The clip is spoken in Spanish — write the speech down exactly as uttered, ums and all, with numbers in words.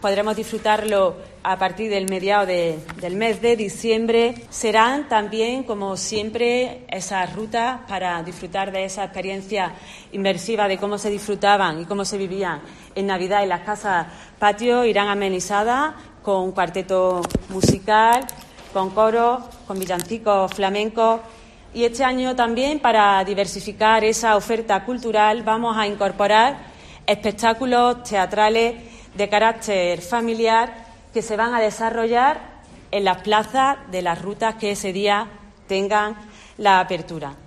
Podremos disfrutarlo a partir del mediado de, del mes de diciembre. Serán también, como siempre, esas rutas para disfrutar de esa experiencia inmersiva de cómo se disfrutaban y cómo se vivían en Navidad en las casas patio. Irán amenizadas con un cuarteto musical, con coros, con villancicos flamencos. Y este año también, para diversificar esa oferta cultural, vamos a incorporar espectáculos teatrales de carácter familiar que se van a desarrollar en las plazas de las rutas que ese día tengan la apertura.